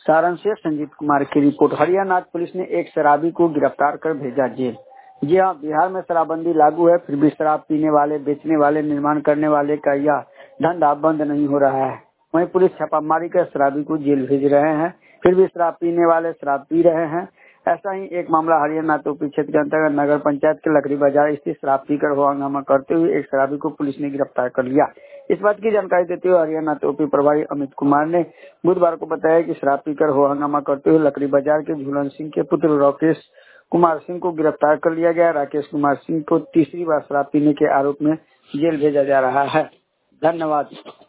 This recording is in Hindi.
सारण से संजीत कुमार की रिपोर्ट। हरियाणा पुलिस ने एक शराबी को गिरफ्तार कर भेजा जेल। जी हाँ, बिहार में शराबबंदी लागू है, फिर भी शराब पीने वाले, बेचने वाले, निर्माण करने वाले का यह धंधा बंद नहीं हो रहा है। वहीं पुलिस छापामारी कर शराबी को जेल भेज रहे हैं, फिर भी शराब पीने वाले शराब पी रहे हैं। ऐसा ही एक मामला हरियाणा तोपी क्षेत्र के अंतर्गत नगर पंचायत के लकड़ी बाजार स्थित शराब पीकर हो हंगामा करते हुए एक शराबी को पुलिस ने गिरफ्तार कर लिया। इस बात की जानकारी देते हुए हरियाणा तोपी प्रभारी अमित कुमार ने बुधवार को बताया कि शराब पीकर हो हंगामा करते हुए लकड़ी बाजार के झूलन सिंह के पुत्र राकेश कुमार सिंह को गिरफ्तार कर लिया गया। राकेश कुमार सिंह को तीसरी बार शराब पीने के आरोप में जेल भेजा जा रहा है। धन्यवाद।